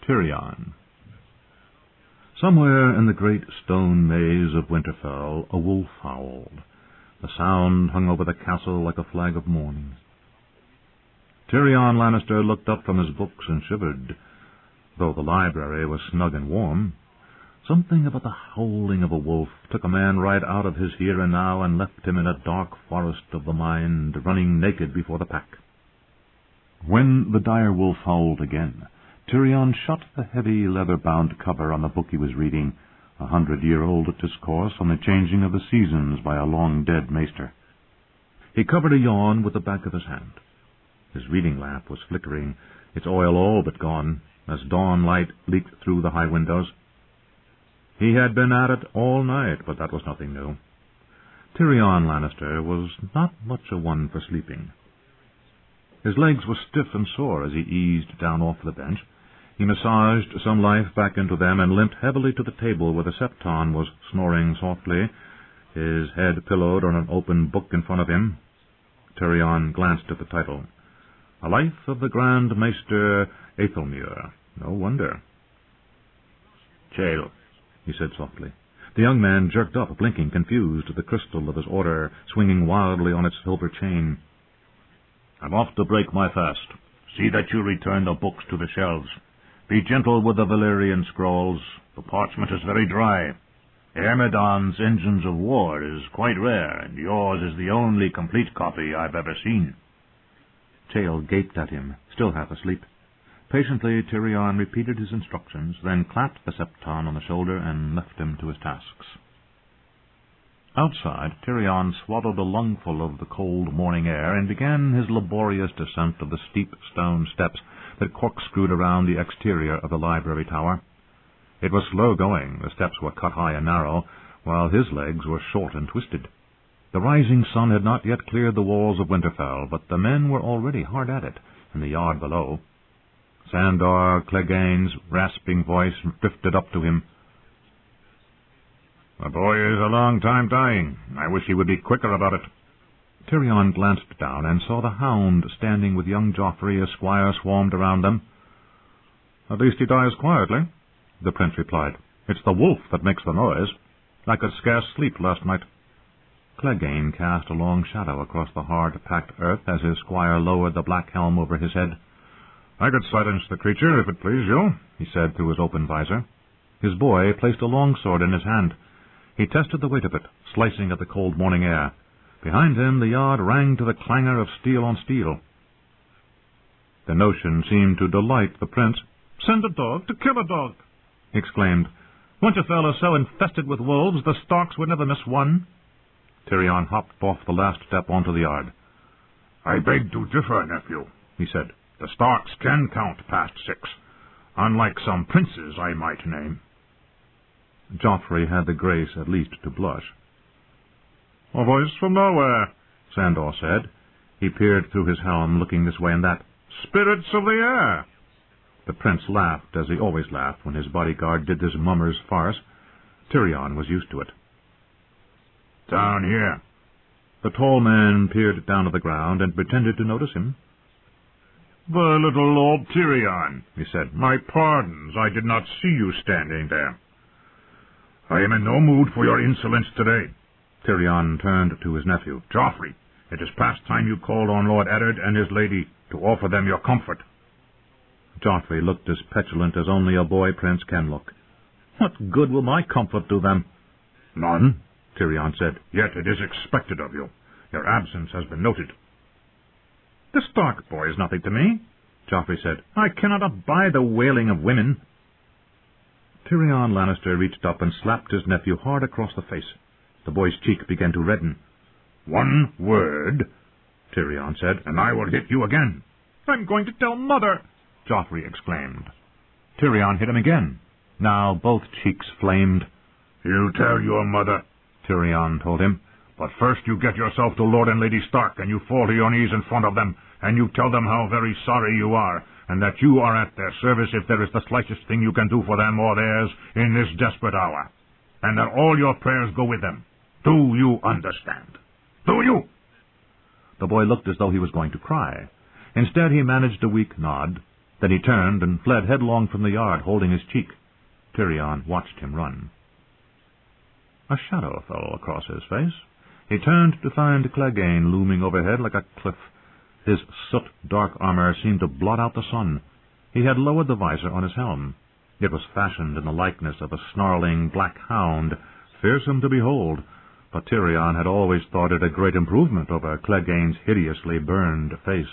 Tyrion. Somewhere in the great stone maze of Winterfell a wolf howled. The sound hung over the castle like a flag of mourning. Tyrion Lannister looked up from his books and shivered. Though the library was snug and warm, something about the howling of a wolf took a man right out of his here and now and left him in a dark forest of the mind, running naked before the pack. When the dire wolf howled again, Tyrion shut the heavy leather-bound cover on the book he was reading, 100-year-old discourse on the changing of the seasons by a long-dead maester. He covered a yawn with the back of his hand. His reading lamp was flickering, its oil all but gone, as dawn light leaked through the high windows. He had been at it all night, but that was nothing new. Tyrion Lannister was not much a one for sleeping. His legs were stiff and sore as he eased down off the bench. He massaged some life back into them and limped heavily to the table where the Septon was snoring softly, his head pillowed on an open book in front of him. Tyrion glanced at the title. A Life of the Grand Maester Aethelmere. No wonder. "Chael," he said softly. The young man jerked up, blinking, confused, the crystal of his order swinging wildly on its silver chain. "I'm off to break my fast. See that you return the books to the shelves. Be gentle with the Valyrian scrolls. The parchment is very dry. Hermedon's Engines of War is quite rare, and yours is the only complete copy I've ever seen." Chael gaped at him, still half asleep. Patiently, Tyrion repeated his instructions, then clapped the Septon on the shoulder and left him to his tasks. Outside, Tyrion swallowed a lungful of the cold morning air and began his laborious descent of the steep stone steps that corkscrewed around the exterior of the library tower. It was slow going. The steps were cut high and narrow, while his legs were short and twisted. The rising sun had not yet cleared the walls of Winterfell, but the men were already hard at it in the yard below. Sandor Clegane's rasping voice drifted up to him. "The boy is a long time dying. I wish he would be quicker about it." Tyrion glanced down and saw the hound standing with young Joffrey as Squire swarmed around them. "At least he dies quietly," the prince replied. "It's the wolf that makes the noise. I could scarce sleep last night." Clegane cast a long shadow across the hard-packed earth as his squire lowered the black helm over his head. "I could silence the creature, if it please you," he said through his open visor. His boy placed a longsword in his hand. He tested the weight of it, slicing at the cold morning air. Behind him the yard rang to the clangor of steel on steel. The notion seemed to delight the prince. "Send a dog to kill a dog," he exclaimed. "Winterfell is so infested with wolves, the Starks would never miss one." Tyrion hopped off the last step onto the yard. "I beg to differ, nephew," he said. "The Starks can count past 6, unlike some princes I might name." Joffrey had the grace at least to blush. "A voice from nowhere," Sandor said. He peered through his helm, looking this way and that. "Spirits of the air." The prince laughed, as he always laughed when his bodyguard did this mummer's farce. Tyrion was used to it. "Down here." The tall man peered down to the ground and pretended to notice him. "The little Lord Tyrion," he said. "My pardons, I did not see you standing there." "I am in no mood for your insolence today." Tyrion turned to his nephew. "Joffrey, it is past time you called on Lord Eddard and his lady to offer them your comfort." Joffrey looked as petulant as only a boy prince can look. "What good will my comfort do them?" "None," Tyrion said. "Yet it is expected of you. Your absence has been noted." "The Stark boy is nothing to me," Joffrey said. "I cannot abide the wailing of women." Tyrion Lannister reached up and slapped his nephew hard across the face. The boy's cheek began to redden. "One word," Tyrion said, "and I will hit you again." "I'm going to tell Mother," Joffrey exclaimed. Tyrion hit him again. Now both cheeks flamed. "You tell your mother," Tyrion told him. "But first you get yourself to Lord and Lady Stark, and you fall to your knees in front of them, and you tell them how very sorry you are, and that you are at their service if there is the slightest thing you can do for them or theirs in this desperate hour, and that all your prayers go with them. Do you understand? Do you?" The boy looked as though he was going to cry. Instead, he managed a weak nod. Then he turned and fled headlong from the yard, holding his cheek. Tyrion watched him run. A shadow fell across his face. He turned to find Clegane looming overhead like a cliff. His soot-dark armor seemed to blot out the sun. He had lowered the visor on his helm. It was fashioned in the likeness of a snarling black hound, fearsome to behold, but Tyrion had always thought it a great improvement over Clegane's hideously burned face.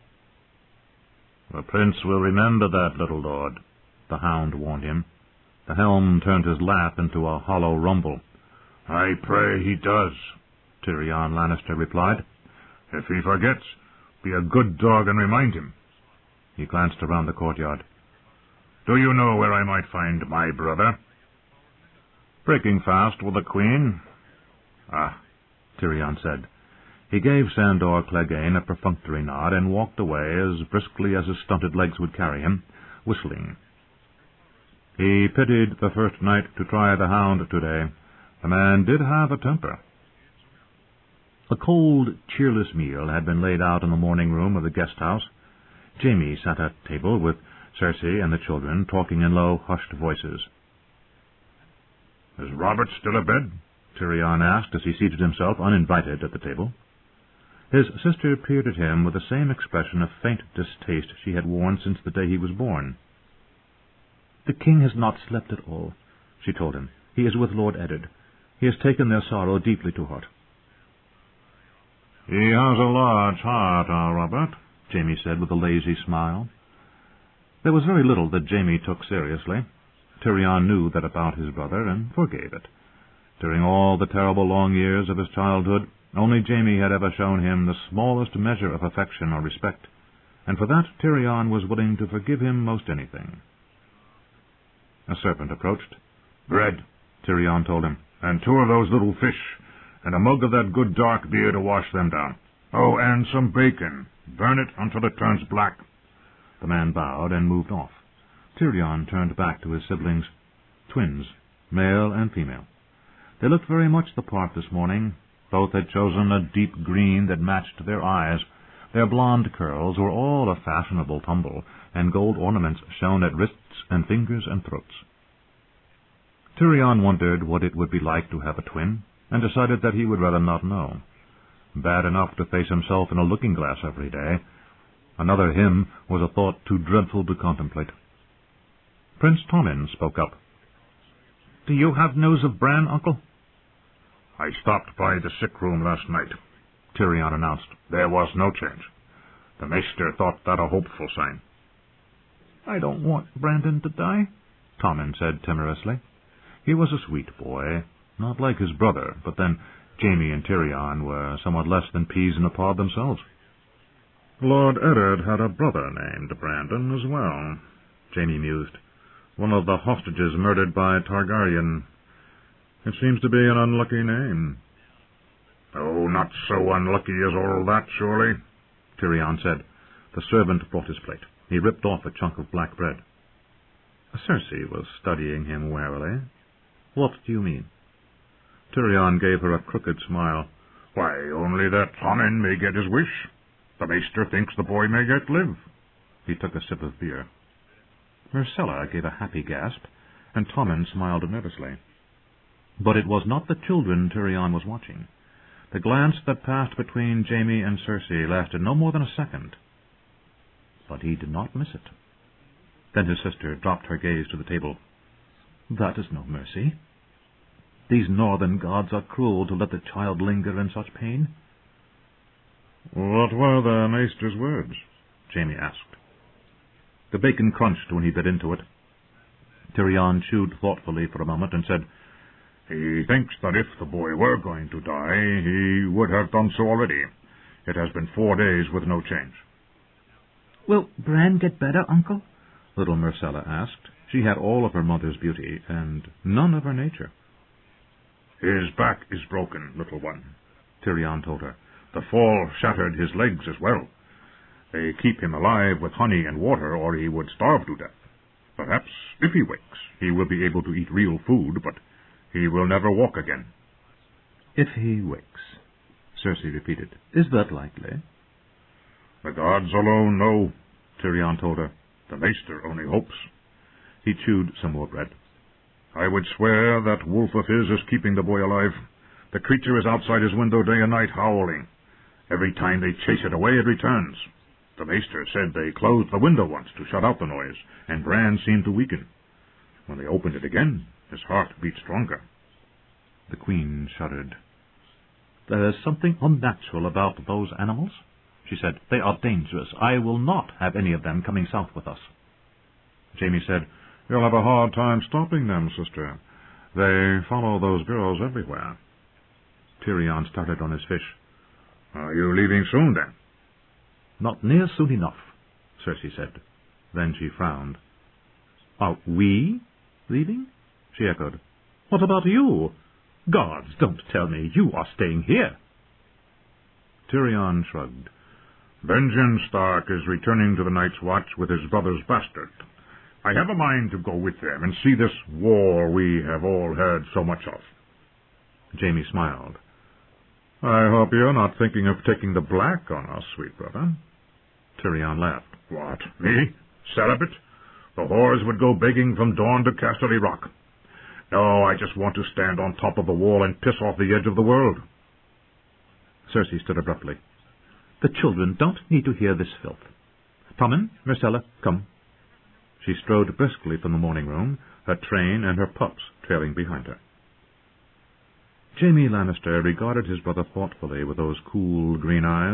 "The prince will remember that, little lord," the hound warned him. The helm turned his laugh into a hollow rumble. "I pray he does," Tyrion Lannister replied. "If he forgets, be a good dog and remind him." He glanced around the courtyard. "Do you know where I might find my brother?" "Breaking fast with the Queen." "Ah," Tyrion said. He gave Sandor Clegane a perfunctory nod and walked away as briskly as his stunted legs would carry him, whistling. He pitied the first knight to try the hound today. The man did have a temper. A cold, cheerless meal had been laid out in the morning room of the guest-house. Jaime sat at table with Cersei and the children, talking in low, hushed voices. "Is Robert still abed?" Tyrion asked as he seated himself uninvited at the table. His sister peered at him with the same expression of faint distaste she had worn since the day he was born. "The king has not slept at all," she told him. "He is with Lord Eddard. He has taken their sorrow deeply to heart." "He has a large heart, our Robert," Jaime said with a lazy smile. There was very little that Jaime took seriously. Tyrion knew that about his brother, and forgave it. During all the terrible long years of his childhood, only Jaime had ever shown him the smallest measure of affection or respect, and for that Tyrion was willing to forgive him most anything. A servant approached. "Bread," Tyrion told him, "and 2 of those little fish, and a mug of that good dark beer to wash them down. Oh, and some bacon. Burn it until it turns black." The man bowed and moved off. Tyrion turned back to his siblings. Twins, male and female. They looked very much the part this morning. Both had chosen a deep green that matched their eyes. Their blonde curls were all a fashionable tumble, and gold ornaments shone at wrists and fingers and throats. Tyrion wondered what it would be like to have a twin, and decided that he would rather not know. Bad enough to face himself in a looking-glass every day. Another him was a thought too dreadful to contemplate. Prince Tommen spoke up. "Do you have news of Bran, Uncle?" "I stopped by the sick room last night," Tyrion announced. "There was no change. The Maester thought that a hopeful sign." "I don't want Brandon to die," Tommen said timorously. He was a sweet boy, not like his brother, but then Jaime and Tyrion were somewhat less than peas in a pod themselves. "Lord Eddard had a brother named Brandon as well," Jaime mused. "One of the hostages murdered by Targaryen. It seems to be an unlucky name." "Oh, not so unlucky as all that, surely," Tyrion said. The servant brought his plate. He ripped off a chunk of black bread. Cersei was studying him warily. "What do you mean?" Tyrion gave her a crooked smile. "Why, only that Tommen may get his wish. The Maester thinks the boy may yet live." He took a sip of beer. Myrcella gave a happy gasp, and Tommen smiled nervously. But it was not the children Tyrion was watching. The glance that passed between Jaime and Cersei lasted no more than a second. But he did not miss it. Then his sister dropped her gaze to the table. "That is no mercy. These northern gods are cruel to let the child linger in such pain." "What were the Maester's words?" Jaime asked. The bacon crunched when he bit into it. Tyrion chewed thoughtfully for a moment and said, "He thinks that if the boy were going to die, he would have done so already. It has been 4 days with no change." "Will Bran get better, Uncle?" little Myrcella asked. She had all of her mother's beauty and none of her nature. "His back is broken, little one," Tyrion told her. "The fall shattered his legs as well. They keep him alive with honey and water, or he would starve to death. Perhaps, if he wakes, he will be able to eat real food, but he will never walk again." "If he wakes," Cersei repeated. "Is that likely?" "The gods alone know," Tyrion told her. The maester only hopes. He chewed some more bread. I would swear that wolf of his is keeping the boy alive. The creature is outside his window day and night howling. Every time they chase it away, it returns. The maester said they closed the window once to shut out the noise, and Bran seemed to weaken. When they opened it again, his heart beat stronger. The Queen shuddered. There is something unnatural about those animals, she said. They are dangerous. I will not have any of them coming south with us. Jaime said, You'll have a hard time stopping them, sister. They follow those girls everywhere. Tyrion started on his fish. Are you leaving soon, then? Not near soon enough, Cersei said. Then she frowned. Are we leaving? She echoed. What about you? Gods, don't tell me you are staying here. Tyrion shrugged. Benjen Stark is returning to the Night's Watch with his brother's bastard. I have a mind to go with them and see this war we have all heard so much of. Jaime smiled. I hope you're not thinking of taking the black on us, sweet brother. Tyrion laughed. What, me? Celibate? The whores would go begging from dawn to Casterly Rock. No, I just want to stand on top of the wall and piss off the edge of the world. Cersei stood abruptly. The children don't need to hear this filth. Tommen, Myrcella, come. She strode briskly from the morning room, her train and her pups trailing behind her. Jaime Lannister regarded his brother thoughtfully with those cool green eyes.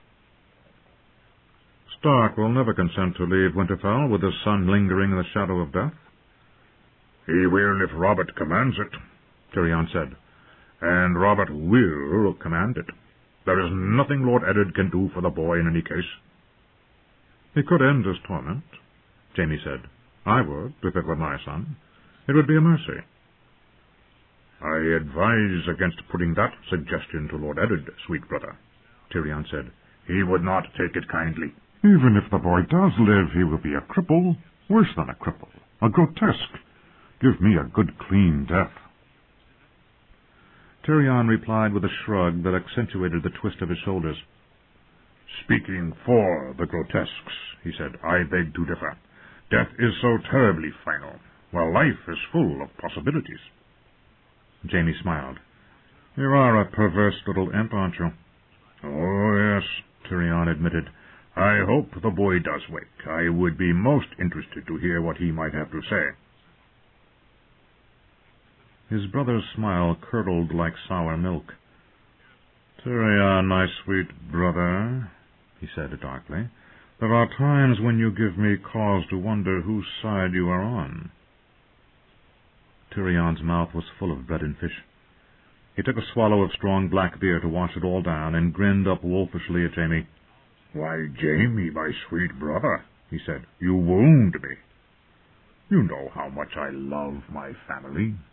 Stark will never consent to leave Winterfell with his son lingering in the shadow of death. He will if Robert commands it, Tyrion said. And Robert will command it. There is nothing Lord Eddard can do for the boy in any case. He could end his torment, Jaime said. I would, if it were my son. It would be a mercy. I advise against putting that suggestion to Lord Eddard, sweet brother, Tyrion said. He would not take it kindly. Even if the boy does live, he will be a cripple. Worse than a cripple. A grotesque. Give me a good, clean death. Tyrion replied with a shrug that accentuated the twist of his shoulders. Speaking for the grotesques, he said, I beg to differ. Death is so terribly final, while life is full of possibilities. Jaime smiled. You are a perverse little imp, aren't you? Oh, yes, Tyrion admitted. I hope the boy does wake. I would be most interested to hear what he might have to say. His brother's smile curdled like sour milk. Tyrion, my sweet brother, he said darkly, there are times when you give me cause to wonder whose side you are on. Tyrion's mouth was full of bread and fish. He took a swallow of strong black beer to wash it all down, and grinned up wolfishly at Jaime. Why, Jaime, my sweet brother, he said, you wound me. You know how much I love my family.